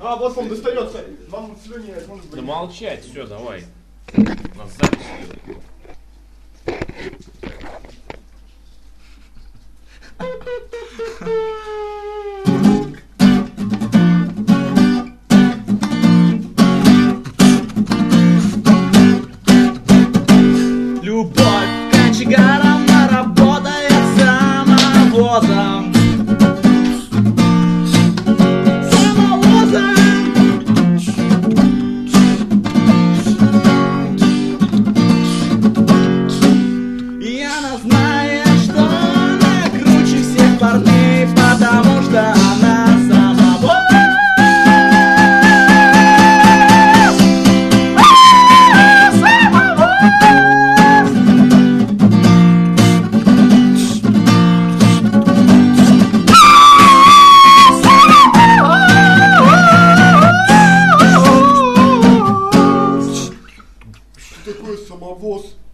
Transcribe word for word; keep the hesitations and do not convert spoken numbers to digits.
А, вот он достается. Вам слюни, может быть. Да молчать, все, давай. У нас запись идет. Любовь кочегаром работает самовозом. Самовозом. И она знает, что она круче всех парней, потому что она самовоз. Что такое самовоз?